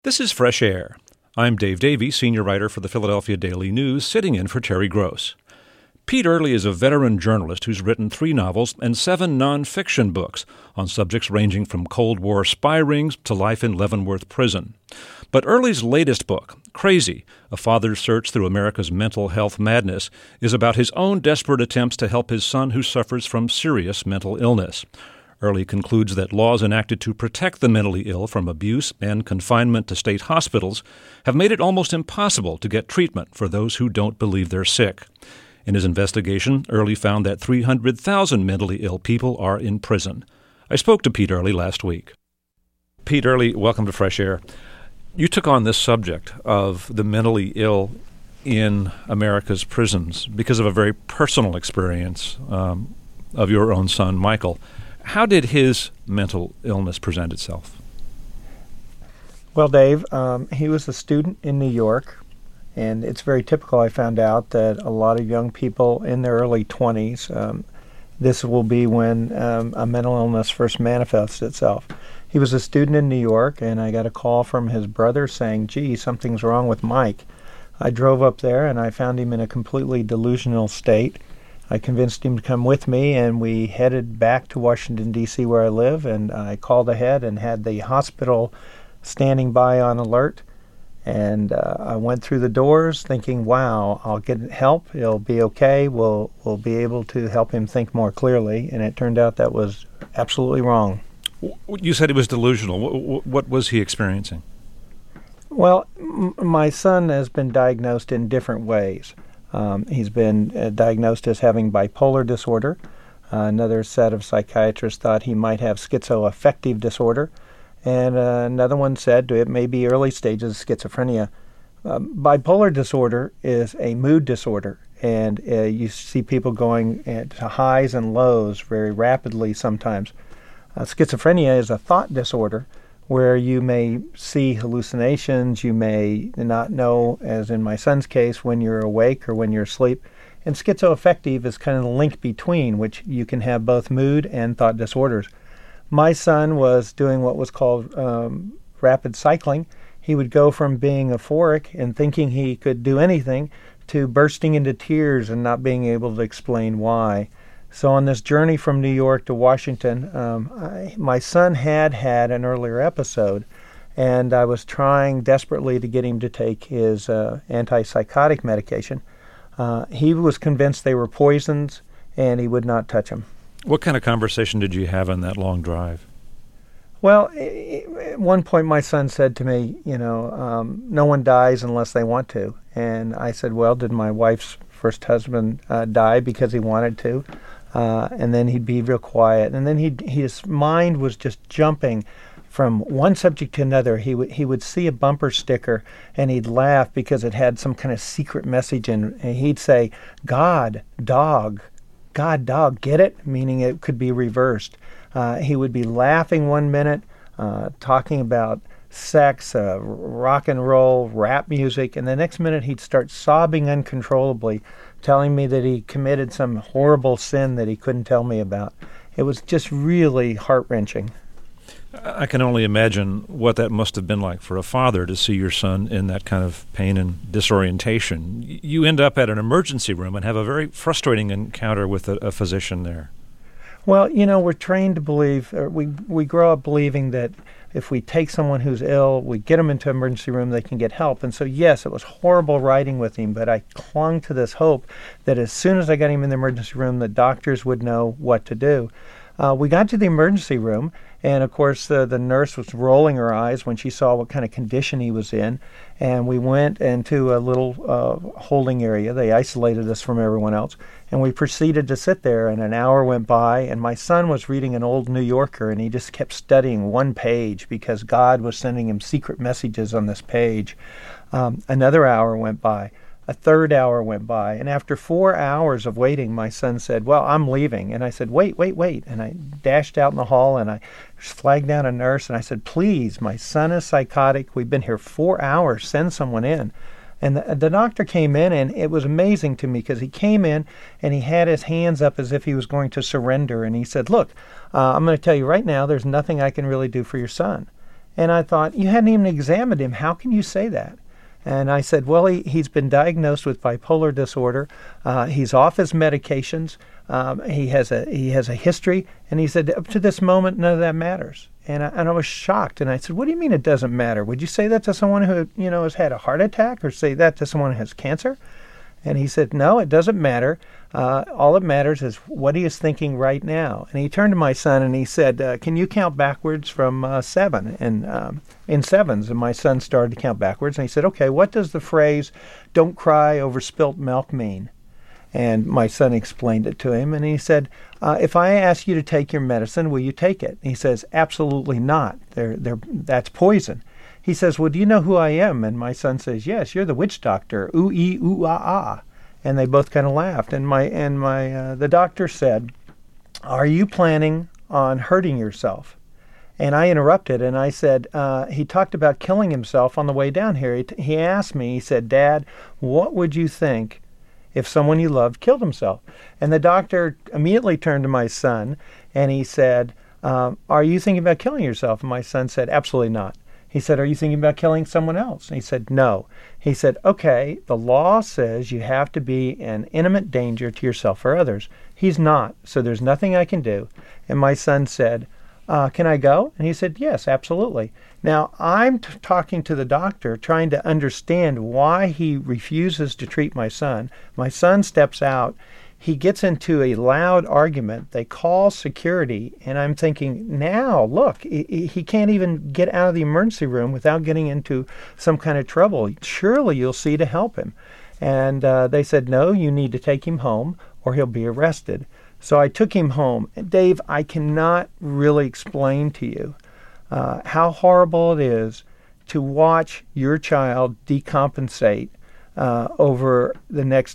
This is Fresh Air. I'm Dave Davey, senior writer for the Philadelphia Daily News, sitting in for Terry Gross. Pete Early is a veteran journalist who's written 3 novels and 7 nonfiction books on subjects ranging from Cold War spy rings to life in Leavenworth Prison. But Early's latest book, Crazy, A Father's Search Through America's Mental Health Madness, is about his own desperate attempts to help his son who suffers from serious mental illness. Early concludes that laws enacted to protect the mentally ill from abuse and confinement to state hospitals have made it almost impossible to get treatment for those who don't believe they're sick. In his investigation, Early found that 300,000 mentally ill people are in prison. I spoke to Pete Early last week. Pete Early, welcome to Fresh Air. You took on this subject of the mentally ill in America's prisons because of a very personal experience of your own son, Michael. How did his mental illness present itself? Well, Dave, he was a student in New York, and it's very typical, I found out, that a lot of young people in their early 20s, this will be when a mental illness first manifests itself. He was a student in New York, and I got a call from his brother saying, gee, something's wrong with Mike. I drove up there, and I found him in a completely delusional state. I convinced him to come with me, and we headed back to Washington, D.C., where I live, and I called ahead and had the hospital standing by on alert. And I went through the doors thinking, wow, I'll get help. It'll be okay. We'll be able to help him think more clearly. And it turned out that was absolutely wrong. You said he was delusional. What was he experiencing? Well, my son has been diagnosed in different ways. He's been diagnosed as having bipolar disorder. Another set of psychiatrists thought he might have schizoaffective disorder. And another one said it may be early stages of schizophrenia. Bipolar disorder is a mood disorder, and you see people going to highs and lows very rapidly sometimes. Schizophrenia is a thought disorder where you may see hallucinations, you may not know, as in my son's case, when you're awake or when you're asleep. And schizoaffective is kind of the link between, which you can have both mood and thought disorders. My son was doing what was called rapid cycling. He would go from being euphoric and thinking he could do anything to bursting into tears and not being able to explain why. So on this journey from New York to Washington, my son had an earlier episode, and I was trying desperately to get him to take his antipsychotic medication. He was convinced they were poisons, and he would not touch them. What kind of conversation did you have on that long drive? Well, at one point my son said to me, no one dies unless they want to. And I said, well, did my wife's first husband die because he wanted to? And then he'd be real quiet. And then his mind was just jumping from one subject to another. He would see a bumper sticker and he'd laugh because it had some kind of secret message in it. And he'd say, God, dog, get it? Meaning it could be reversed. He would be laughing one minute, talking about sex, rock and roll, rap music, and the next minute he'd start sobbing uncontrollably, telling me that he committed some horrible sin that he couldn't tell me about. It was just really heart-wrenching. I can only imagine what that must have been like for a father to see your son in that kind of pain and disorientation. You end up at an emergency room and have a very frustrating encounter with a physician there. Well, we're trained to believe, we grow up believing that if we take someone who's ill, we get them into an emergency room, they can get help. And so, yes, it was horrible riding with him, but I clung to this hope that as soon as I got him in the emergency room, the doctors would know what to do. We got to the emergency room, and of course the nurse was rolling her eyes when she saw what kind of condition he was in. And we went into a little holding area. They isolated us from everyone else. And we proceeded to sit there, and an hour went by, and my son was reading an old New Yorker, and he just kept studying one page because God was sending him secret messages on this page. Another hour went by. A third hour went by, and after 4 hours of waiting, my son said, well, I'm leaving. And I said, wait. And I dashed out in the hall, and I flagged down a nurse, and I said, please, my son is psychotic. We've been here 4 hours. Send someone in. And the doctor came in, and it was amazing to me because he came in, and he had his hands up as if he was going to surrender. And he said, look, I'm going to tell you right now, there's nothing I can really do for your son. And I thought, you hadn't even examined him. How can you say that? And I said, well, he's been diagnosed with bipolar disorder. He's off his medications. He has a history. And he said, up to this moment, none of that matters. And I was shocked. And I said, what do you mean it doesn't matter? Would you say that to someone who, has had a heart attack, or say that to someone who has cancer? And he said, no, it doesn't matter. All that matters is what he is thinking right now. And he turned to my son and he said, can you count backwards from 7? And in sevens. And my son started to count backwards. And he said, okay, what does the phrase, don't cry over spilt milk, mean? And my son explained it to him. And he said, if I ask you to take your medicine, will you take it? And he says, absolutely not. That's poison. He says, well, do you know who I am? And my son says, yes, you're the witch doctor. Ooh-ee, ooh-ah-ah. And they both kind of laughed. And the doctor said, are you planning on hurting yourself? And I interrupted and I said, he talked about killing himself on the way down here. He asked me, he said, Dad, what would you think if someone you loved killed himself? And the doctor immediately turned to my son and he said, are you thinking about killing yourself? And my son said, absolutely not. He said, are you thinking about killing someone else? And he said, no. He said, okay, the law says you have to be an imminent danger to yourself or others. He's not, so there's nothing I can do. And my son said, can I go? And he said, yes, absolutely. Now, I'm talking to the doctor, trying to understand why he refuses to treat my son. My son steps out. He gets into a loud argument. They call security, and I'm thinking, now, look, he can't even get out of the emergency room without getting into some kind of trouble. Surely you'll see to help him. And they said, no, you need to take him home or he'll be arrested. So I took him home. Dave, I cannot really explain to you how horrible it is to watch your child decompensate over the next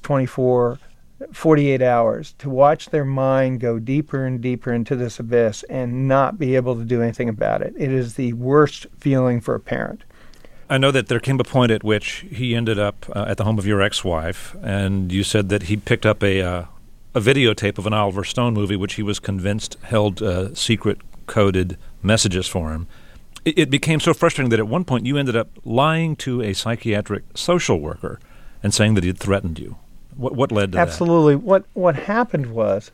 48 hours, to watch their mind go deeper and deeper into this abyss and not be able to do anything about it. It is the worst feeling for a parent. I know that there came a point at which he ended up at the home of your ex-wife, and you said that he picked up a videotape of an Oliver Stone movie which he was convinced held secret coded messages for him. It became so frustrating that at one point you ended up lying to a psychiatric social worker and saying that he had threatened you. What led to that? Absolutely. What happened was,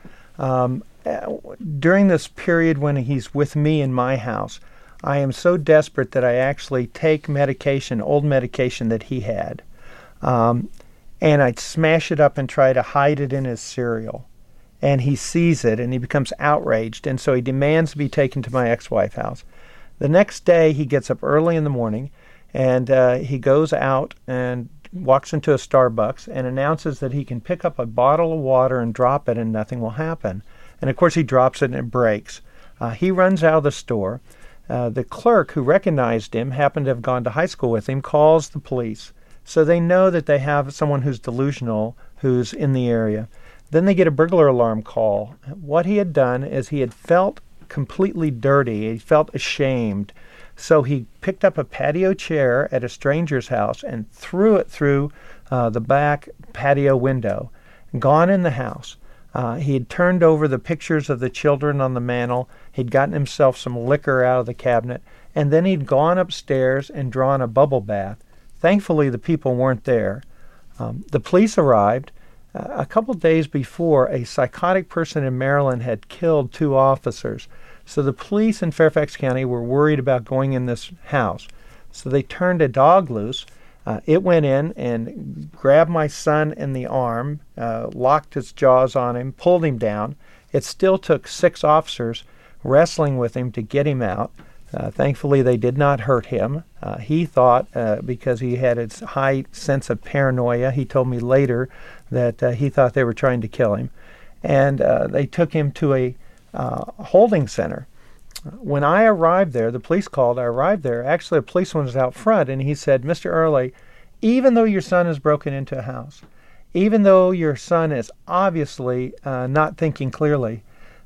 during this period when he's with me in my house, I am so desperate that I actually take old medication that he had, and I'd smash it up and try to hide it in his cereal. And he sees it and he becomes outraged, and so he demands to be taken to my ex-wife's house. The next day he gets up early in the morning and he goes out and walks into a Starbucks and announces that he can pick up a bottle of water and drop it and nothing will happen. And of course he drops it and it breaks. He runs out of the store. The clerk who recognized him, happened to have gone to high school with him, calls the police. So they know that they have someone who's delusional who's in the area. Then they get a burglar alarm call. What he had done is he had felt completely dirty. He felt ashamed. So he picked up a patio chair at a stranger's house and threw it through the back patio window. Gone in the house. He had turned over the pictures of the children on the mantel. He'd gotten himself some liquor out of the cabinet. And then he'd gone upstairs and drawn a bubble bath. Thankfully, the people weren't there. The police arrived. A couple days before, a psychotic person in Maryland had killed 2 officers. So the police in Fairfax County were worried about going in this house. So they turned a dog loose. It went in and grabbed my son in the arm, locked its jaws on him, pulled him down. It still took 6 officers wrestling with him to get him out. Thankfully, they did not hurt him. He thought, because he had a high sense of paranoia, he told me later that he thought they were trying to kill him. And they took him to a holding center. When I arrived there, the police called, I arrived there. Actually, a policeman was out front, and he said, Mr. Early, even though your son has broken into a house, even though your son is obviously not thinking clearly,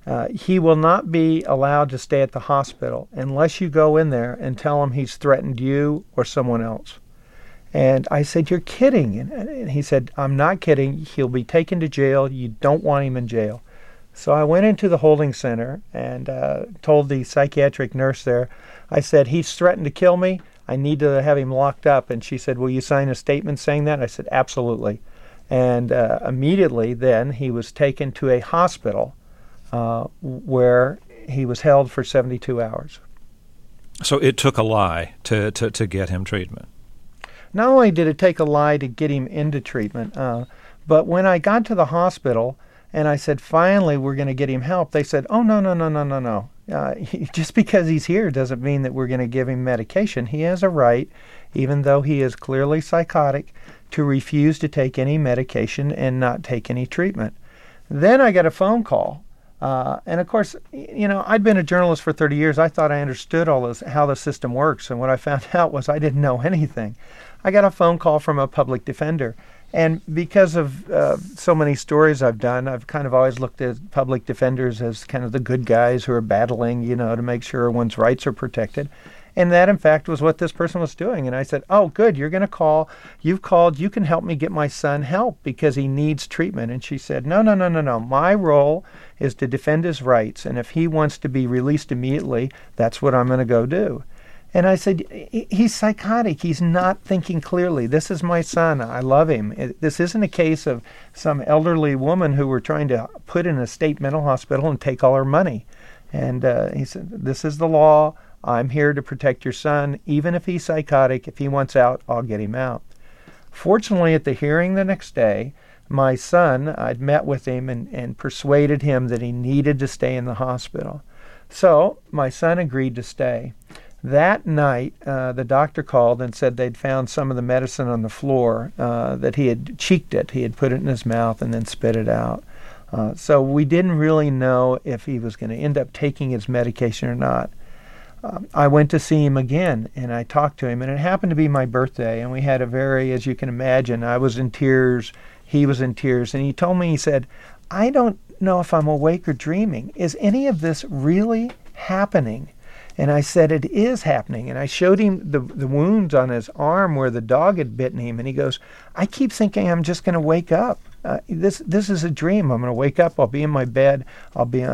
he will not be allowed to stay at the hospital unless you go in there and tell him he's threatened you or someone else. And I said, you're kidding. And he said, I'm not kidding. He'll be taken to jail. You don't want him in jail. So I went into the holding center and told the psychiatric nurse there, I said, he's threatened to kill me. I need to have him locked up. And she said, will you sign a statement saying that? I said, absolutely. And immediately then he was taken to a hospital where he was held for 72 hours. So it took a lie to get him treatment. Not only did it take a lie to get him into treatment, but when I got to the hospital and I said, finally, we're going to get him help, they said, oh, no. Just because he's here doesn't mean that we're going to give him medication. He has a right, even though he is clearly psychotic, to refuse to take any medication and not take any treatment. Then I got a phone call. And of course, I'd been a journalist for 30 years. I thought I understood all this, how the system works. And what I found out was I didn't know anything. I got a phone call from a public defender. And because of so many stories I've done, I've kind of always looked at public defenders as kind of the good guys who are battling, to make sure one's rights are protected. And that, in fact, was what this person was doing. And I said, oh, good, you're going to call. You've called. You can help me get my son help because he needs treatment. And she said, no. My role is to defend his rights. And if he wants to be released immediately, that's what I'm going to go do. And I said, he's psychotic. He's not thinking clearly. This is my son. I love him. This isn't a case of some elderly woman who we're trying to put in a state mental hospital and take all her money. And he said, this is the law. I'm here to protect your son. Even if he's psychotic, if he wants out, I'll get him out. Fortunately, at the hearing the next day, my son, I'd met with him and persuaded him that he needed to stay in the hospital. So my son agreed to stay. That night, the doctor called and said they'd found some of the medicine on the floor, that he had cheeked it. He had put it in his mouth and then spit it out. So we didn't really know if he was going to end up taking his medication or not. I went to see him again, and I talked to him, and it happened to be my birthday, and we had a very, as you can imagine, I was in tears, he was in tears, and he told me, he said, I don't know if I'm awake or dreaming. Is any of this really happening? And I said, it is happening. And I showed him the wounds on his arm where the dog had bitten him. And he goes, I keep thinking I'm just going to wake up. This is a dream. I'm going to wake up. I'll be in my bed. I'll be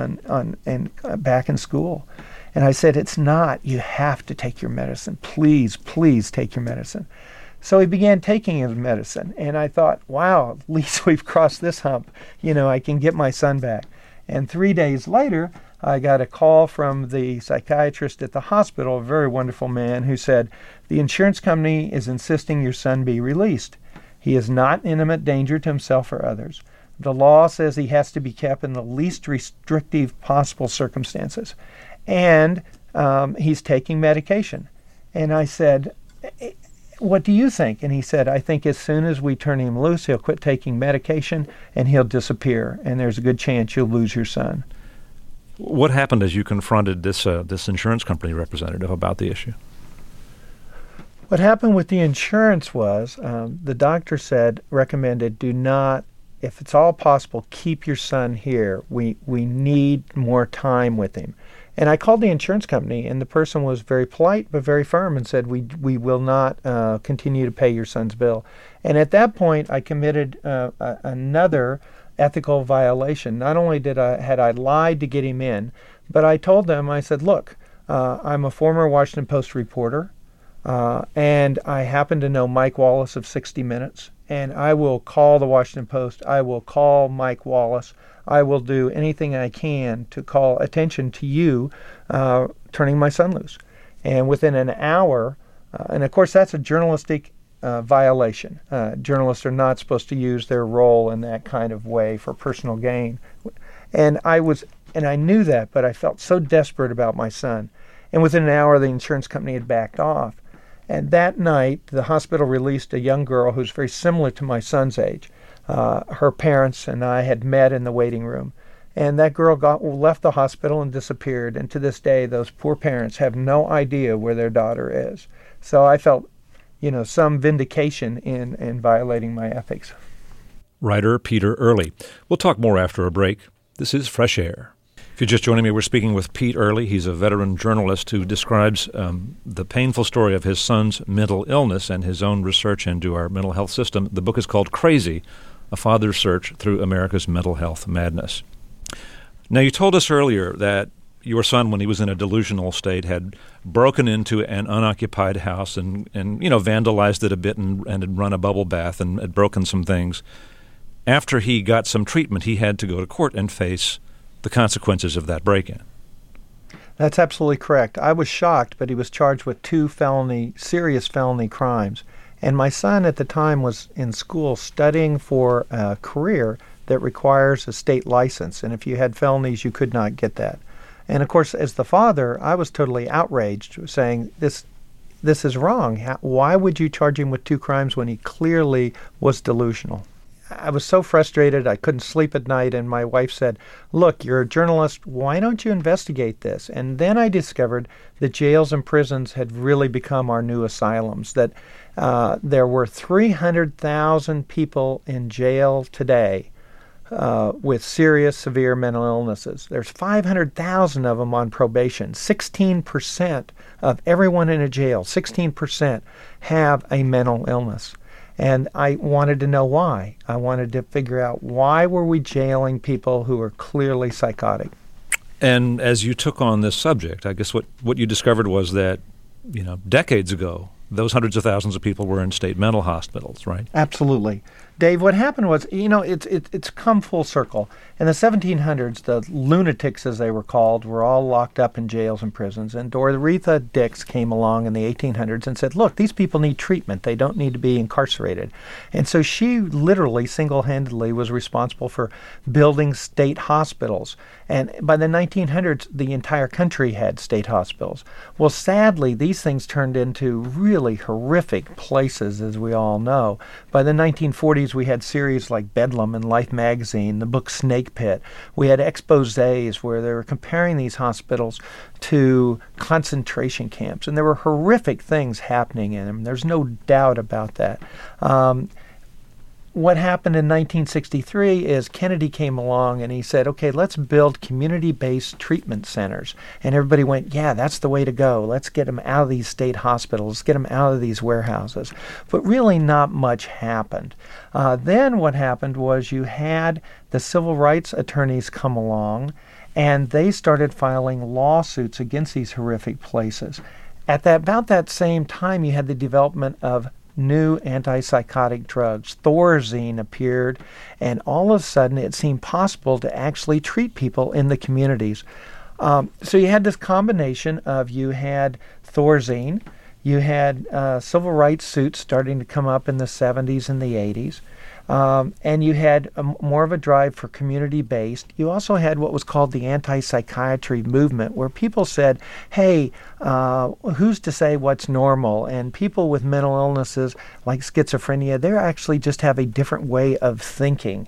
back in school. And I said, it's not. You have to take your medicine. Please take your medicine. So he began taking his medicine. And I thought, wow, at least we've crossed this hump. I can get my son back. And 3 days later, I got a call from the psychiatrist at the hospital, a very wonderful man, who said, the insurance company is insisting your son be released. He is not in imminent danger to himself or others. The law says he has to be kept in the least restrictive possible circumstances. And he's taking medication. And I said, what do you think? And he said, I think as soon as we turn him loose, he'll quit taking medication and he'll disappear. And there's a good chance you'll lose your son. What happened as you confronted this insurance company representative about the issue? What happened with the insurance was the doctor recommended, do not, if it's all possible, keep your son here. We need more time with him. And I called the insurance company, and the person was very polite but very firm and said, we will not continue to pay your son's bill. And at that point, I committed another ethical violation. Not only had I lied to get him in, but I told them, I said, look, I'm a former Washington Post reporter, and I happen to know Mike Wallace of 60 Minutes, and I will call the Washington Post. I will call Mike Wallace. I will do anything I can to call attention to you turning my son loose. And within an hour, and of course that's a journalistic violation. Journalists are not supposed to use their role in that kind of way for personal gain. And I knew that, but I felt so desperate about my son. And within an hour, the insurance company had backed off. And that night, the hospital released a young girl who's very similar to my son's age. Her parents and I had met in the waiting room. And that girl left the hospital and disappeared. And to this day, those poor parents have no idea where their daughter is. So I felt some vindication in violating my ethics. Writer Peter Early. We'll talk more after a break. This is Fresh Air. If you're just joining me, we're speaking with Pete Early. He's a veteran journalist who describes the painful story of his son's mental illness and his own research into our mental health system. The book is called Crazy, A Father's Search Through America's Mental Health Madness. Now, you told us earlier that your son, when he was in a delusional state, had broken into an unoccupied house and vandalized it a bit and had run a bubble bath and had broken some things. After he got some treatment, he had to go to court and face the consequences of that break-in. That's absolutely correct. I was shocked, but he was charged with 2 serious felony crimes. And my son at the time was in school studying for a career that requires a state license. And if you had felonies, you could not get that. And of course, as the father, I was totally outraged, saying, this is wrong. Why would you charge him with 2 crimes when he clearly was delusional? I was so frustrated, I couldn't sleep at night, and my wife said, look, you're a journalist, why don't you investigate this? And then I discovered that jails and prisons had really become our new asylums, that there were 300,000 people in jail today with serious, severe mental illnesses. There's 500,000 of them on probation. 16% of everyone in a jail, 16% have a mental illness. And I wanted to know why. I wanted to figure out why were we jailing people who are clearly psychotic. And as you took on this subject, I guess what you discovered was that, decades ago, those hundreds of thousands of people were in state mental hospitals, right? Absolutely. Dave, what happened was, it's come full circle. In the 1700s, the lunatics, as they were called, were all locked up in jails and prisons. And Dorothy Dix came along in the 1800s and said, look, these people need treatment. They don't need to be incarcerated. And so she literally, single-handedly, was responsible for building state hospitals. And by the 1900s, the entire country had state hospitals. Well, sadly, these things turned into really horrific places, as we all know. By the 1940s, we had series like Bedlam in Life magazine, the book Snake Pit. We had exposés where they were comparing these hospitals to concentration camps, and there were horrific things happening in them. There's no doubt about that. What happened in 1963 is Kennedy came along and he said, okay, let's build community-based treatment centers. And everybody went, yeah, that's the way to go. Let's get them out of these state hospitals, get them out of these warehouses. But really not much happened. Then what happened was you had the civil rights attorneys come along and they started filing lawsuits against these horrific places. About that same time, you had the development of new antipsychotic drugs. Thorazine appeared, and all of a sudden it seemed possible to actually treat people in the communities. So you had this combination of, you had Thorazine, you had civil rights suits starting to come up in the 70s and the 80s, and you had more of a drive for community-based. You also had what was called the anti-psychiatry movement, where people said, hey, who's to say what's normal? And people with mental illnesses like schizophrenia, they actually just have a different way of thinking.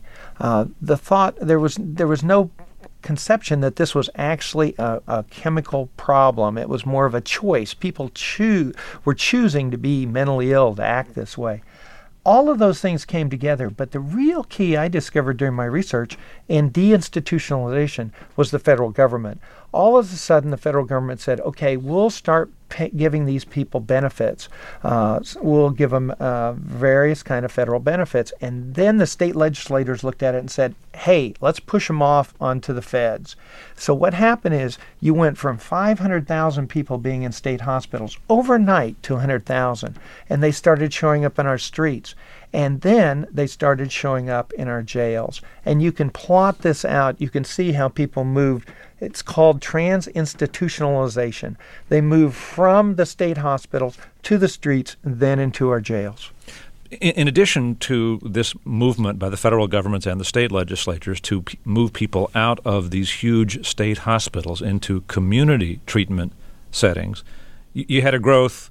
There was no conception that this was actually a chemical problem. It was more of a choice. People were choosing to be mentally ill, to act this way. All of those things came together, but the real key I discovered during my research in deinstitutionalization was the federal government. All of a sudden, the federal government said, okay, we'll start giving these people benefits. We'll give them various kind of federal benefits. And then the state legislators looked at it and said, hey, let's push them off onto the feds. So what happened is you went from 500,000 people being in state hospitals overnight to 100,000. And they started showing up in our streets. And then they started showing up in our jails. And you can plot this out. You can see how people moved. It's called trans-institutionalization. They move from the state hospitals to the streets, then into our jails. In addition to this movement by the federal governments and the state legislatures to move people out of these huge state hospitals into community treatment settings, you had a growth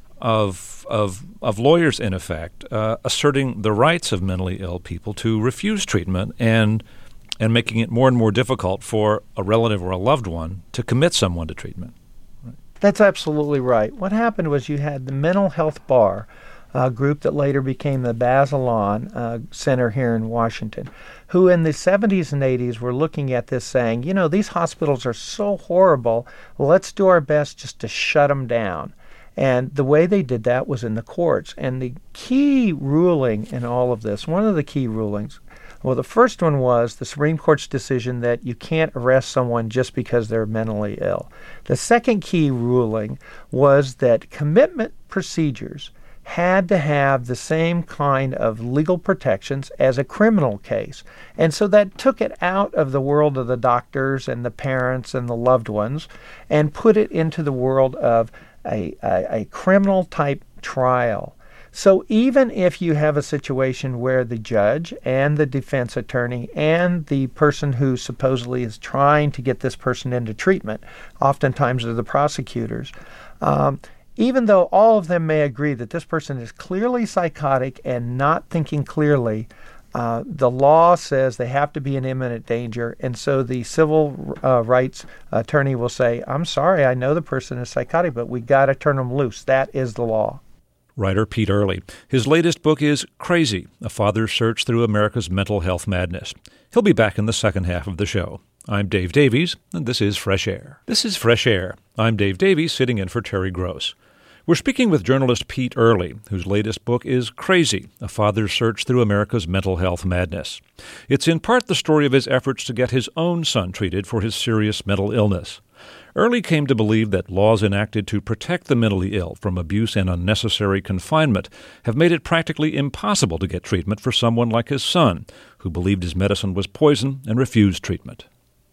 of lawyers, in effect, asserting the rights of mentally ill people to refuse treatment and making it more and more difficult for a relative or a loved one to commit someone to treatment. Right? That's absolutely right. What happened was you had the Mental Health Bar, a group that later became the Bazelon Center here in Washington, who in the 70s and 80s were looking at this saying, these hospitals are so horrible, let's do our best just to shut them down. And the way they did that was in the courts. And the key ruling in all of this, one of the key rulings, Well, the first one was the Supreme Court's decision that you can't arrest someone just because they're mentally ill. The second key ruling was that commitment procedures had to have the same kind of legal protections as a criminal case. And so that took it out of the world of the doctors and the parents and the loved ones and put it into the world of a criminal type trial. So even if you have a situation where the judge and the defense attorney and the person who supposedly is trying to get this person into treatment, oftentimes are the prosecutors, even though all of them may agree that this person is clearly psychotic and not thinking clearly, the law says they have to be in imminent danger. And so the civil rights attorney will say, I'm sorry, I know the person is psychotic, but we got to turn them loose. That is the law. Writer Pete Earley. His latest book is Crazy, A Father's Search Through America's Mental Health Madness. He'll be back in the second half of the show. I'm Dave Davies, and this is Fresh Air. This is Fresh Air. I'm Dave Davies, sitting in for Terry Gross. We're speaking with journalist Pete Earley, whose latest book is Crazy, A Father's Search Through America's Mental Health Madness. It's in part the story of his efforts to get his own son treated for his serious mental illness. Earley came to believe that laws enacted to protect the mentally ill from abuse and unnecessary confinement have made it practically impossible to get treatment for someone like his son, who believed his medicine was poison and refused treatment.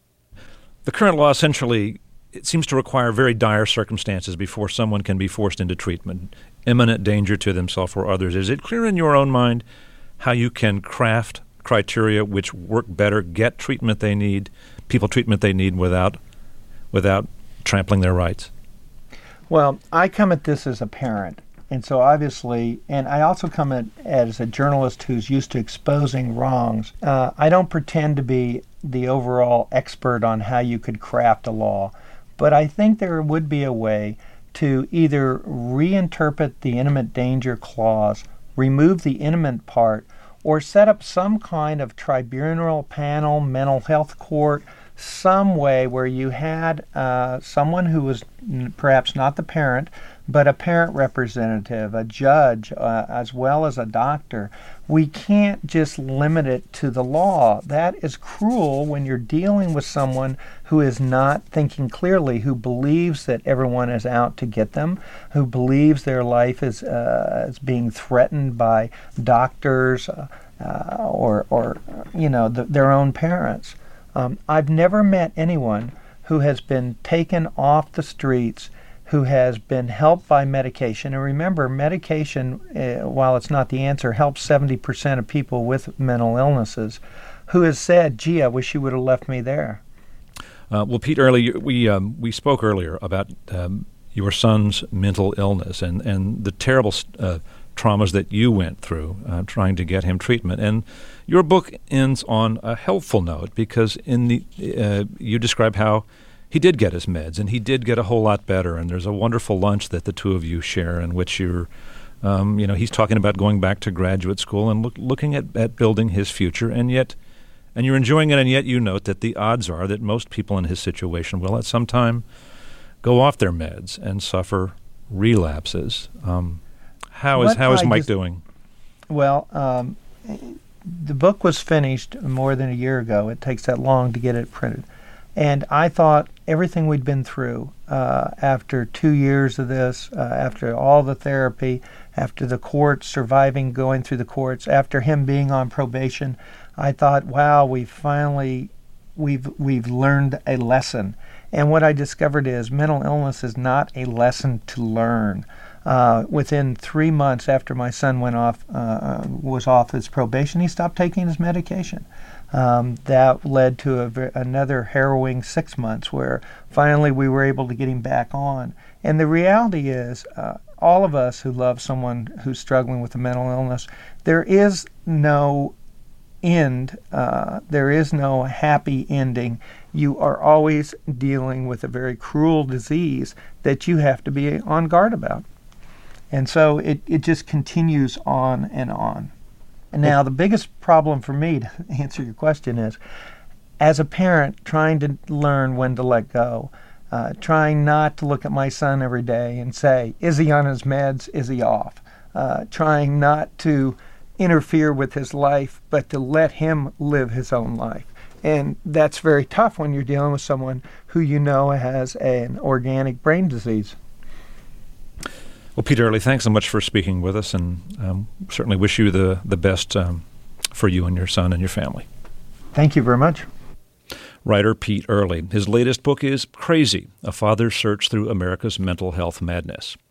The current law essentially it seems to require very dire circumstances before someone can be forced into treatment, imminent danger to themselves or others. Is it clear in your own mind how you can craft criteria which work better, get treatment they need, people treatment they need without trampling their rights? Well, I come at this as a parent, and so obviously, and I also come at as a journalist who's used to exposing wrongs. I don't pretend to be the overall expert on how you could craft a law. But I think there would be a way to either reinterpret the intimate danger clause, remove the intimate part, or set up some kind of tribunal panel, mental health court, some way where you had someone who was perhaps not the parent, but a parent representative, a judge, as well as a doctor. We can't just limit it to the law. That is cruel when you're dealing with someone who is not thinking clearly, who believes that everyone is out to get them, who believes their life is being threatened by doctors or their own parents. I've never met anyone who has been taken off the streets, who has been helped by medication. And remember, medication, while it's not the answer, helps 70% of people with mental illnesses, who has said, gee, I wish you would have left me there. Well, Pete Earley, we spoke earlier about your son's mental illness and the terrible traumas that you went through trying to get him treatment. And your book ends on a helpful note because you describe how he did get his meds and he did get a whole lot better. And there's a wonderful lunch that the two of you share in which you're, he's talking about going back to graduate school and looking at building his future. And you're enjoying it, and yet you note that the odds are that most people in his situation will at some time go off their meds and suffer relapses. How is Mike doing? Well, the book was finished more than a year ago. It takes that long to get it printed. And I thought everything we'd been through after 2 years of this, after all the therapy, after the courts, surviving going through the courts, after him being on probation, I thought, wow, we've learned a lesson. And what I discovered is mental illness is not a lesson to learn. Within 3 months after my son was off his probation, he stopped taking his medication. That led to another harrowing 6 months where finally we were able to get him back on. And the reality is, all of us who love someone who's struggling with a mental illness, there is no end. There is no happy ending. You are always dealing with a very cruel disease that you have to be on guard about. And so it just continues on and on. And now the biggest problem for me, to answer your question, is as a parent trying to learn when to let go, trying not to look at my son every day and say, is he on his meds? Is he off? Trying not to interfere with his life, but to let him live his own life. And that's very tough when you're dealing with someone who you know has an organic brain disease. Well, Pete Early, thanks so much for speaking with us, and certainly wish you the best for you and your son and your family. Thank you very much. Writer Pete Early. His latest book is Crazy, A Father's Search Through America's Mental Health Madness.